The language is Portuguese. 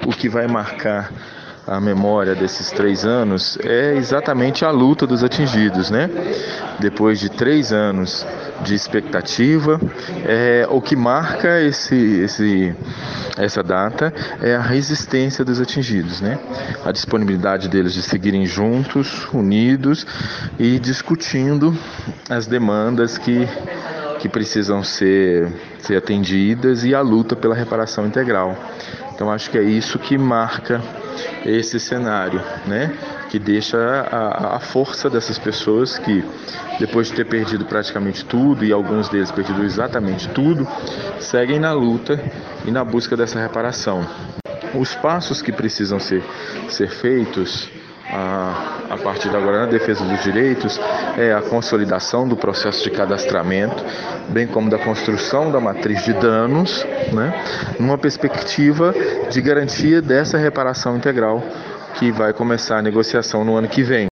o que vai marcar a memória desses 3 anos é exatamente a luta dos atingidos, né? Depois de 3 anos de expectativa, o que marca essa data é a resistência dos atingidos, né? A disponibilidade deles de seguirem juntos, unidos e discutindo as demandas que precisam ser atendidas e a luta pela reparação integral. Então acho que é isso que marca esse cenário, né? Que deixa a força dessas pessoas que, depois de ter perdido praticamente tudo, e alguns deles perdido exatamente tudo, seguem na luta e na busca dessa reparação. Os passos que precisam ser feitos a partir de agora na defesa dos direitos é a consolidação do processo de cadastramento, bem como da construção da matriz de danos, né, numa perspectiva de garantia dessa reparação integral que vai começar a negociação no ano que vem.